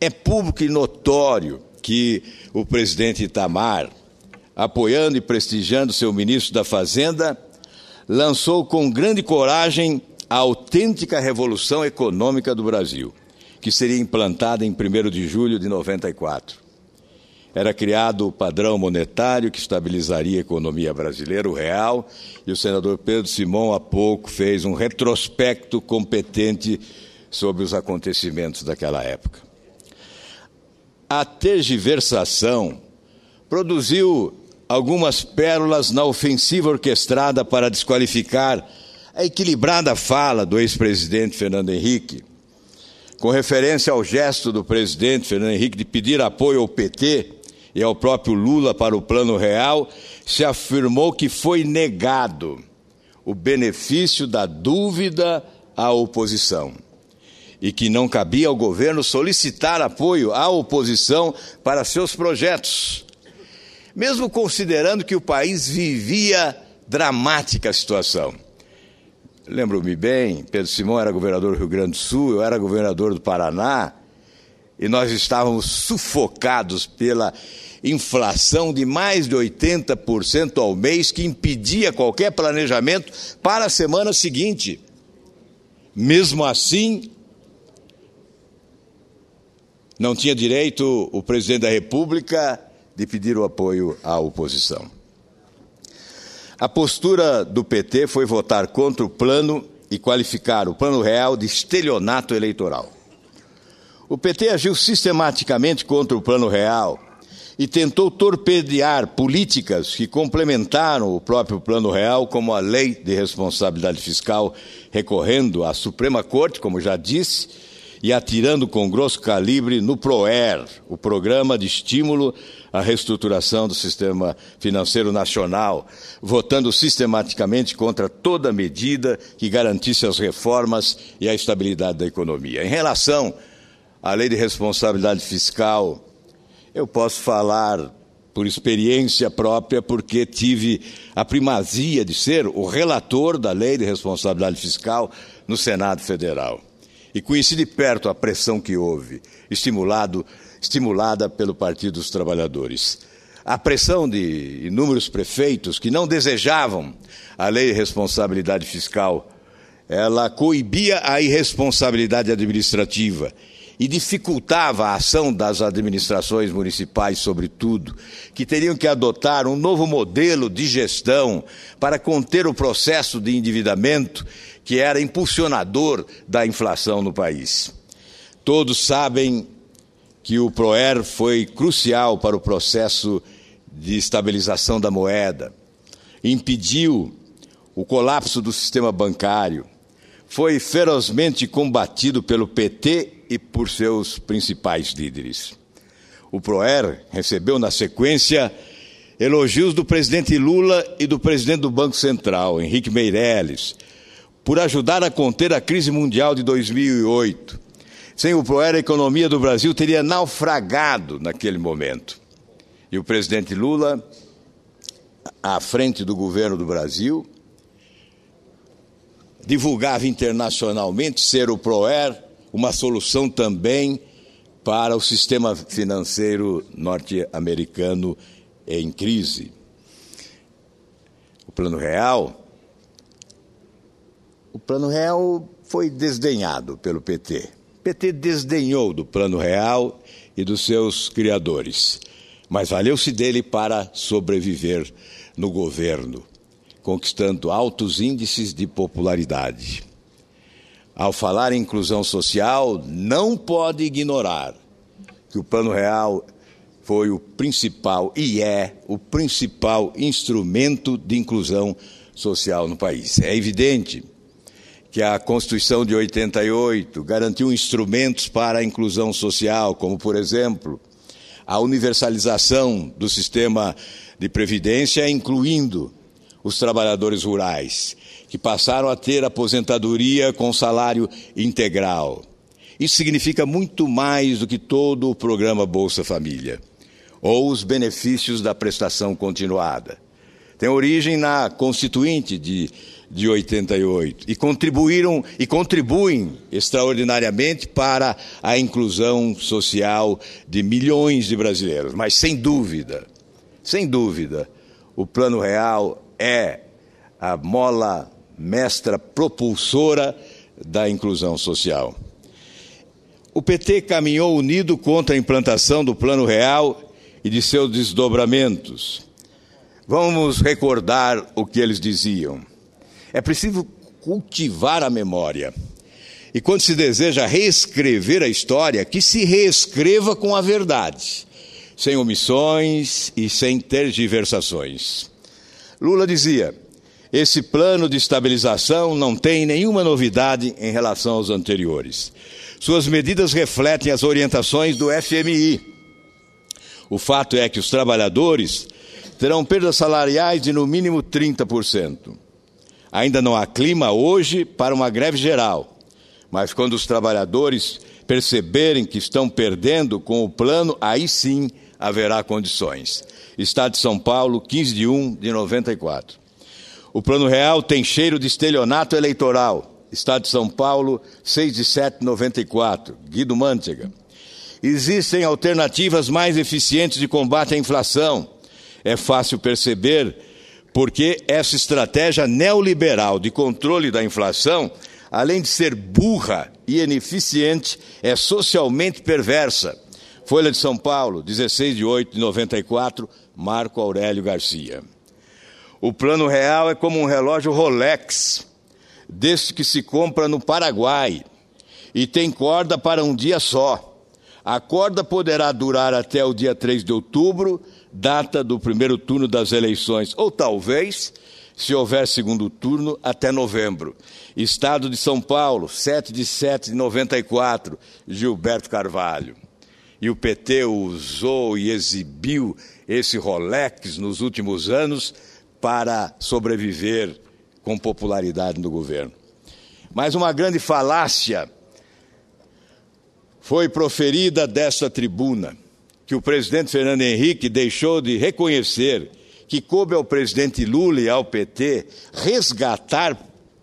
É público e notório que o presidente Itamar, apoiando e prestigiando seu ministro da Fazenda, lançou com grande coragem a autêntica revolução econômica do Brasil, que seria implantada em 1º de julho de 94. Era criado o padrão monetário que estabilizaria a economia brasileira, o real, e o senador Pedro Simão há pouco fez um retrospecto competente sobre os acontecimentos daquela época. A tergiversação produziu algumas pérolas na ofensiva orquestrada para desqualificar a equilibrada fala do ex-presidente Fernando Henrique, com referência ao gesto do presidente Fernando Henrique de pedir apoio ao PT e ao próprio Lula para o Plano Real, se afirmou que foi negado o benefício da dúvida à oposição e que não cabia ao governo solicitar apoio à oposição para seus projetos, mesmo considerando que o país vivia dramática situação. Lembro-me bem, Pedro Simão era governador do Rio Grande do Sul, eu era governador do Paraná, e nós estávamos sufocados pela inflação de mais de 80% ao mês, que impedia qualquer planejamento para a semana seguinte. Mesmo assim, não tinha direito o presidente da República de pedir o apoio à oposição. A postura do PT foi votar contra o plano e qualificar o Plano Real de estelionato eleitoral. O PT agiu sistematicamente contra o Plano Real e tentou torpedear políticas que complementaram o próprio Plano Real, como a Lei de Responsabilidade Fiscal, recorrendo à Suprema Corte, como já disse, e atirando com grosso calibre no PROER, o Programa de Estímulo à Reestruturação do Sistema Financeiro Nacional, votando sistematicamente contra toda medida que garantisse as reformas e a estabilidade da economia. Em relação à Lei de Responsabilidade Fiscal, eu posso falar por experiência própria, porque tive a primazia de ser o relator da Lei de Responsabilidade Fiscal no Senado Federal. E conheci de perto a pressão que houve, estimulada pelo Partido dos Trabalhadores. A pressão de inúmeros prefeitos que não desejavam a Lei de Responsabilidade Fiscal, ela coibia a irresponsabilidade administrativa e dificultava a ação das administrações municipais, sobretudo, que teriam que adotar um novo modelo de gestão para conter o processo de endividamento que era impulsionador da inflação no país. Todos sabem que o PROER foi crucial para o processo de estabilização da moeda, impediu o colapso do sistema bancário, foi ferozmente combatido pelo PT e por seus principais líderes. O PROER recebeu, na sequência, elogios do presidente Lula e do presidente do Banco Central, Henrique Meirelles, por ajudar a conter a crise mundial de 2008. Sem o PROER, a economia do Brasil teria naufragado naquele momento. E o presidente Lula, à frente do governo do Brasil, divulgava internacionalmente ser o PROER uma solução também para o sistema financeiro norte-americano em crise. O Plano Real foi desdenhado pelo PT. O PT desdenhou do Plano Real e dos seus criadores, mas valeu-se dele para sobreviver no governo, conquistando altos índices de popularidade. Ao falar em inclusão social, não pode ignorar que o Plano Real foi o principal e é o principal instrumento de inclusão social no país. É evidente que a Constituição de 88 garantiu instrumentos para a inclusão social, como, por exemplo, a universalização do sistema de previdência, incluindo os trabalhadores rurais, que passaram a ter aposentadoria com salário integral. Isso significa muito mais do que todo o programa Bolsa Família, ou os benefícios da prestação continuada. Tem origem na Constituinte de de 88 e contribuem extraordinariamente para a inclusão social de milhões de brasileiros. Mas, sem dúvida, o Plano Real é a mola mestra propulsora da inclusão social. O PT caminhou unido contra a implantação do Plano Real e de seus desdobramentos. Vamos recordar o que eles diziam. É preciso cultivar a memória. E quando se deseja reescrever a história, que se reescreva com a verdade, sem omissões e sem tergiversações. Lula dizia: esse plano de estabilização não tem nenhuma novidade em relação aos anteriores. Suas medidas refletem as orientações do FMI. O fato é que os trabalhadores terão perdas salariais de no mínimo 30%. Ainda não há clima hoje para uma greve geral, mas quando os trabalhadores perceberem que estão perdendo com o plano, aí sim haverá condições. Estado de São Paulo, 15/1/94. O Plano Real tem cheiro de estelionato eleitoral. Estado de São Paulo, 6/7/94. Guido Mantega. Existem alternativas mais eficientes de combate à inflação. É fácil perceber porque essa estratégia neoliberal de controle da inflação, além de ser burra e ineficiente, é socialmente perversa. Folha de São Paulo, 16/8/94, Marco Aurélio Garcia. O Plano Real é como um relógio Rolex, desse que se compra no Paraguai, e tem corda para um dia só. A corda poderá durar até o dia 3 de outubro, data do primeiro turno das eleições, ou talvez, se houver segundo turno, até novembro. Estado de São Paulo, 7/7/94, Gilberto Carvalho. E o PT usou e exibiu esse Rolex nos últimos anos para sobreviver com popularidade no governo. Mas uma grande falácia foi proferida desta tribuna, que o presidente Fernando Henrique deixou de reconhecer que coube ao presidente Lula e ao PT resgatar,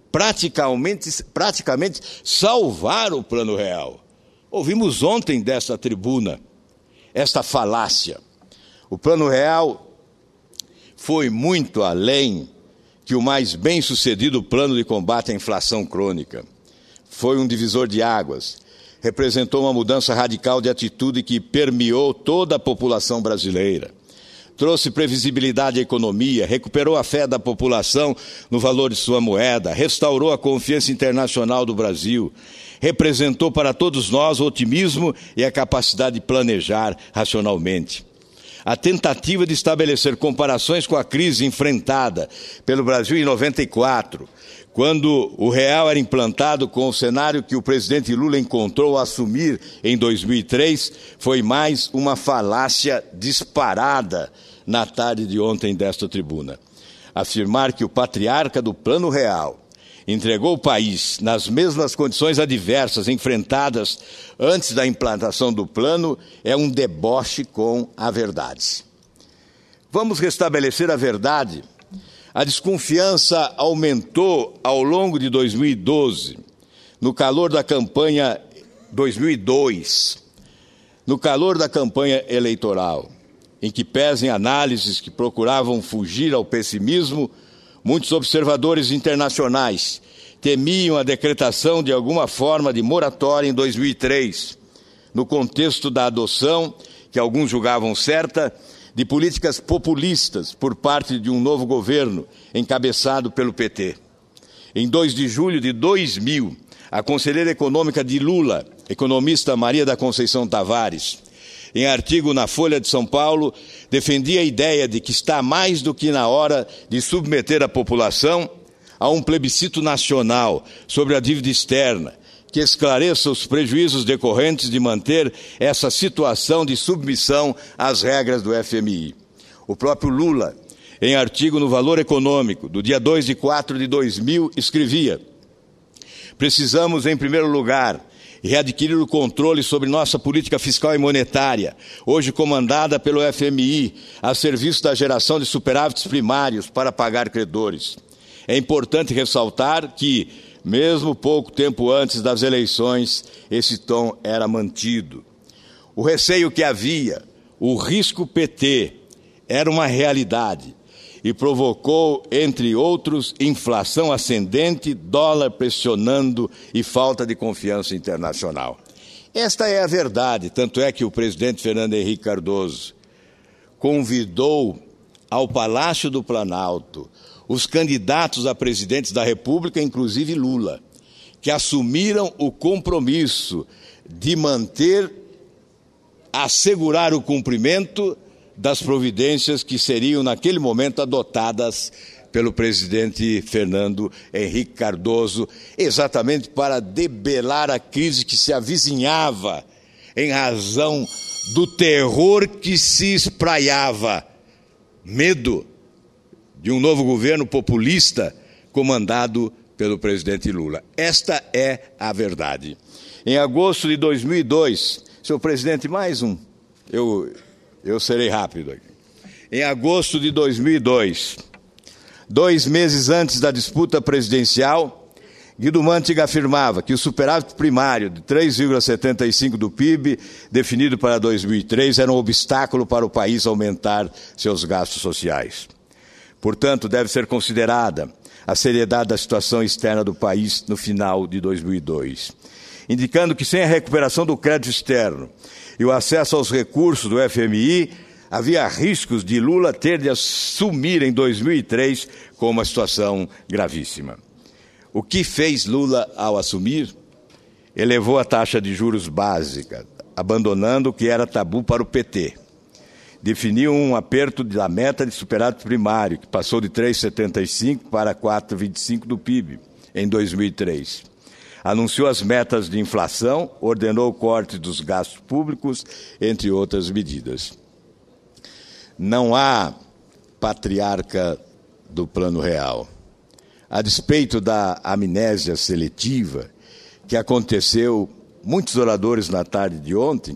praticamente salvar o Plano Real. Ouvimos ontem desta tribuna esta falácia. O Plano Real foi muito além que o mais bem-sucedido plano de combate à inflação crônica. Foi um divisor de águas. Representou uma mudança radical de atitude que permeou toda a população brasileira. Trouxe previsibilidade à economia, recuperou a fé da população no valor de sua moeda, restaurou a confiança internacional do Brasil, representou para todos nós o otimismo e a capacidade de planejar racionalmente. A tentativa de estabelecer comparações com a crise enfrentada pelo Brasil em 94, quando o real era implantado com o cenário que o presidente Lula encontrou ao assumir em 2003, foi mais uma falácia disparada na tarde de ontem desta tribuna. Afirmar que o patriarca do Plano Real entregou o país nas mesmas condições adversas enfrentadas antes da implantação do plano é um deboche com a verdade. Vamos restabelecer a verdade. A desconfiança aumentou ao longo de 2012, no calor da campanha 2002, no calor da campanha eleitoral, em que pesem análises que procuravam fugir ao pessimismo, muitos observadores internacionais temiam a decretação de alguma forma de moratória em 2003, no contexto da adoção, que alguns julgavam certa, de políticas populistas por parte de um novo governo, encabeçado pelo PT. Em 2 de julho de 2000, a conselheira econômica de Lula, economista Maria da Conceição Tavares, em artigo na Folha de São Paulo, defendia a ideia de que está mais do que na hora de submeter a população a um plebiscito nacional sobre a dívida externa, que esclareça os prejuízos decorrentes de manter essa situação de submissão às regras do FMI. O próprio Lula, em artigo no Valor Econômico, do dia 2/4/2000, escrevia: precisamos, em primeiro lugar, readquirir o controle sobre nossa política fiscal e monetária, hoje comandada pelo FMI, a serviço da geração de superávites primários para pagar credores. É importante ressaltar que, mesmo pouco tempo antes das eleições, esse tom era mantido. O receio que havia, o risco PT, era uma realidade e provocou, entre outros, inflação ascendente, dólar pressionando e falta de confiança internacional. Esta é a verdade, tanto é que o presidente Fernando Henrique Cardoso convidou ao Palácio do Planalto os candidatos a presidentes da República, inclusive Lula, que assumiram o compromisso de assegurar o cumprimento das providências que seriam, naquele momento, adotadas pelo presidente Fernando Henrique Cardoso, exatamente para debelar a crise que se avizinhava em razão do terror que se espraiava. Medo de um novo governo populista comandado pelo presidente Lula. Esta é a verdade. Em agosto de 2002, senhor presidente, mais um, eu serei rápido aqui. Em agosto de 2002, 2 meses antes da disputa presidencial, Guido Mantega afirmava que o superávit primário de 3,75% do PIB, definido para 2003, era um obstáculo para o país aumentar seus gastos sociais. Portanto, deve ser considerada a seriedade da situação externa do país no final de 2002, indicando que sem a recuperação do crédito externo e o acesso aos recursos do FMI, havia riscos de Lula ter de assumir em 2003 com uma situação gravíssima. O que fez Lula ao assumir? Elevou a taxa de juros básica, abandonando o que era tabu para o PT. Definiu um aperto da meta de superávit primário, que passou de 3,75% para 4,25% do PIB em 2003. Anunciou as metas de inflação, ordenou o corte dos gastos públicos, entre outras medidas. Não há patriarca do Plano Real. A despeito da amnésia seletiva que acometeu muitos oradores na tarde de ontem,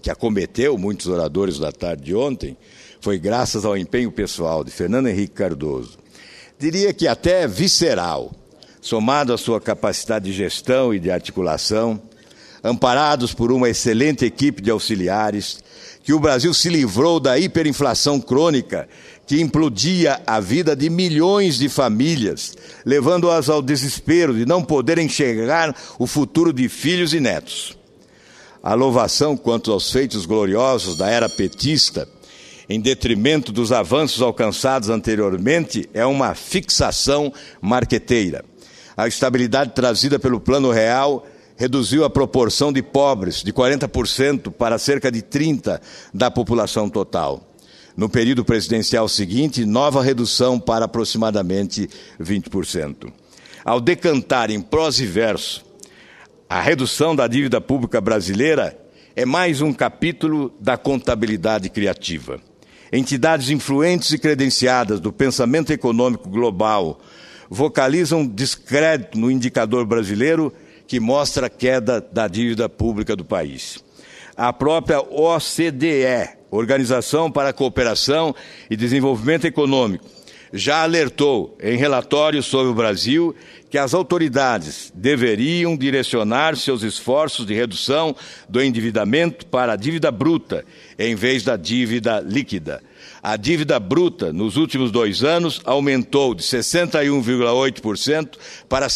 foi graças ao empenho pessoal de Fernando Henrique Cardoso. Diria que até visceral, somado à sua capacidade de gestão e de articulação, amparados por uma excelente equipe de auxiliares, que o Brasil se livrou da hiperinflação crônica que implodia a vida de milhões de famílias, levando-as ao desespero de não poderem enxergar o futuro de filhos e netos. A louvação quanto aos feitos gloriosos da era petista, em detrimento dos avanços alcançados anteriormente, é uma fixação marqueteira. A estabilidade trazida pelo Plano Real reduziu a proporção de pobres de 40% para cerca de 30% da população total. No período presidencial seguinte, nova redução para aproximadamente 20%. Ao decantar em prosa e verso a redução da dívida pública brasileira, é mais um capítulo da contabilidade criativa. Entidades influentes e credenciadas do pensamento econômico global vocalizam descrédito no indicador brasileiro que mostra a queda da dívida pública do país. A própria OCDE, Organização para a Cooperação e Desenvolvimento Econômico, já alertou em relatório sobre o Brasil que as autoridades deveriam direcionar seus esforços de redução do endividamento para a dívida bruta, em vez da dívida líquida. A dívida bruta, nos últimos 2 anos, aumentou de 61,8% para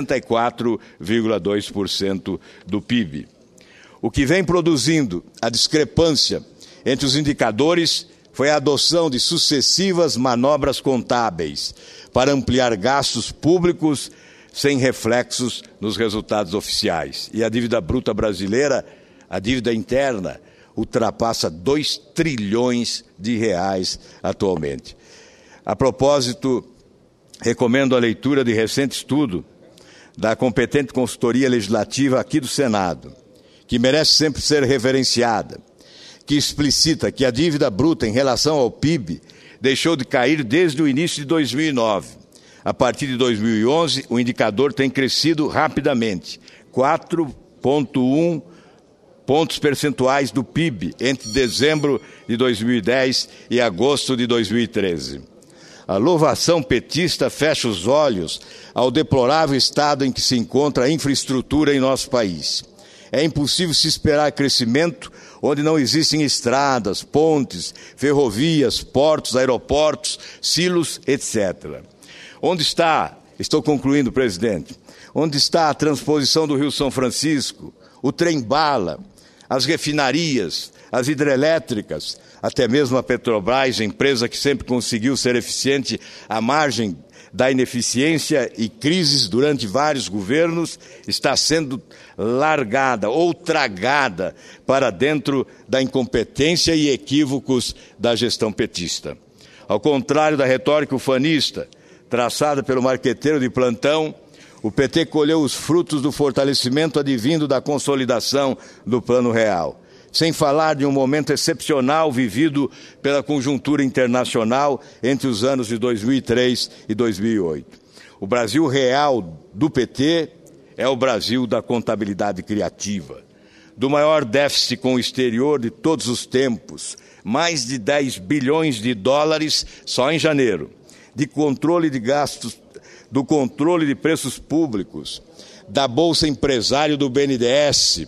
64,2% do PIB. O que vem produzindo a discrepância entre os indicadores foi a adoção de sucessivas manobras contábeis para ampliar gastos públicos sem reflexos nos resultados oficiais. E a dívida bruta brasileira, a dívida interna, ultrapassa 2 trilhões de reais atualmente. A propósito, recomendo a leitura de recente estudo da competente consultoria legislativa aqui do Senado, que merece sempre ser reverenciada, que explicita que a dívida bruta em relação ao PIB deixou de cair desde o início de 2009. A partir de 2011, o indicador tem crescido rapidamente, 4,1 pontos percentuais do PIB entre dezembro de 2010 e agosto de 2013. A louvação petista fecha os olhos ao deplorável estado em que se encontra a infraestrutura em nosso país. É impossível se esperar crescimento onde não existem estradas, pontes, ferrovias, portos, aeroportos, silos, etc. Onde está, estou concluindo, presidente, onde está a transposição do Rio São Francisco, o trem-bala, as refinarias, as hidrelétricas, até mesmo a Petrobras, empresa que sempre conseguiu ser eficiente à margem da ineficiência e crises durante vários governos, está sendo largada ou tragada para dentro da incompetência e equívocos da gestão petista. Ao contrário da retórica ufanista, traçada pelo marqueteiro de plantão, o PT colheu os frutos do fortalecimento advindo da consolidação do Plano Real. Sem falar de um momento excepcional vivido pela conjuntura internacional entre os anos de 2003 e 2008. O Brasil real do PT é o Brasil da contabilidade criativa, do maior déficit com o exterior de todos os tempos, mais de 10 bilhões de dólares só em janeiro, de controle de gastos, do controle de preços públicos, da Bolsa Empresário do BNDES,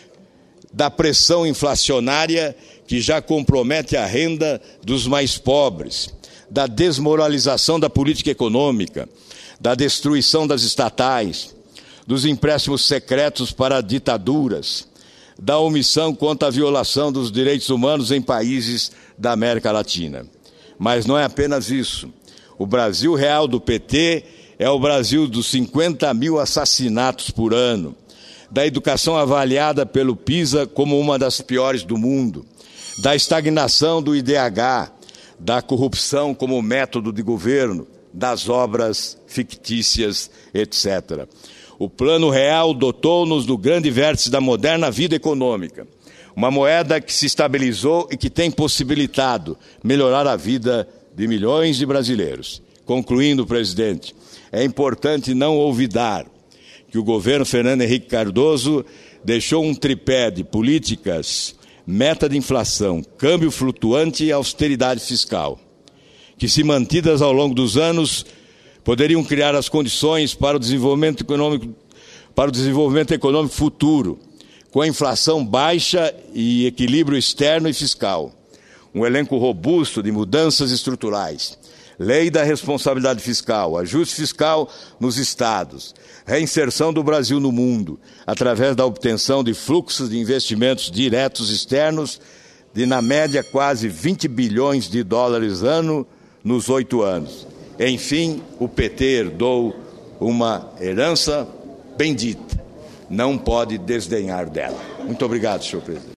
da pressão inflacionária que já compromete a renda dos mais pobres, da desmoralização da política econômica, da destruição das estatais, dos empréstimos secretos para ditaduras, da omissão contra a violação dos direitos humanos em países da América Latina. Mas não é apenas isso. O Brasil real do PT é o Brasil dos 50 mil assassinatos por ano, da educação avaliada pelo PISA como uma das piores do mundo, da estagnação do IDH, da corrupção como método de governo, das obras fictícias, etc. O Plano Real dotou-nos do grande vértice da moderna vida econômica, uma moeda que se estabilizou e que tem possibilitado melhorar a vida de milhões de brasileiros. Concluindo, presidente, é importante não olvidar que o governo Fernando Henrique Cardoso deixou um tripé de políticas, meta de inflação, câmbio flutuante e austeridade fiscal, que, se mantidas ao longo dos anos, poderiam criar as condições para o desenvolvimento econômico futuro, com a inflação baixa e equilíbrio externo e fiscal, um elenco robusto de mudanças estruturais, lei da responsabilidade fiscal, ajuste fiscal nos estados, reinserção do Brasil no mundo, através da obtenção de fluxos de investimentos diretos externos de, na média, quase 20 bilhões de dólares ano nos 8 anos. Enfim, o PT herdou uma herança bendita. Não pode desdenhar dela. Muito obrigado, senhor presidente.